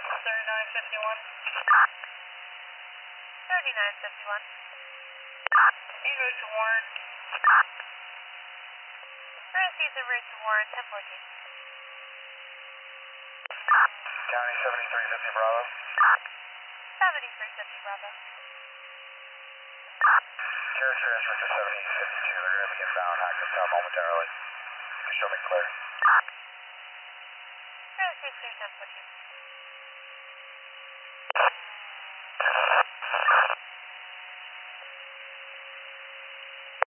3951. 3951. En route to Warren. Received en route to Warren, 1014. County 7350 Bravo. 7350 Bravo. Carriage transfer to 7052. They're going to be inbound Hackensack momentarily. Show me clear. Received clear, 1014.